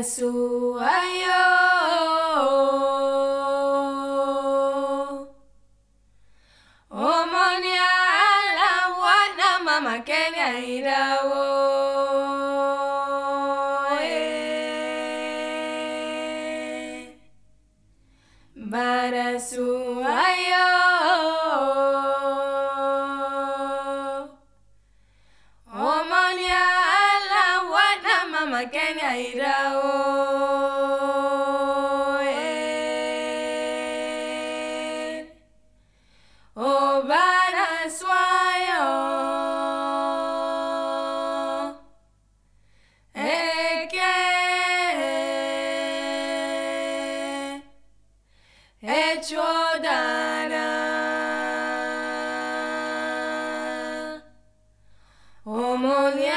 Barasuayo Omonia la wana mama Kenya irawo Barasuayo Omonia la wana mama Kenya irawo Oh Barasuayo Eke Echodana Omonia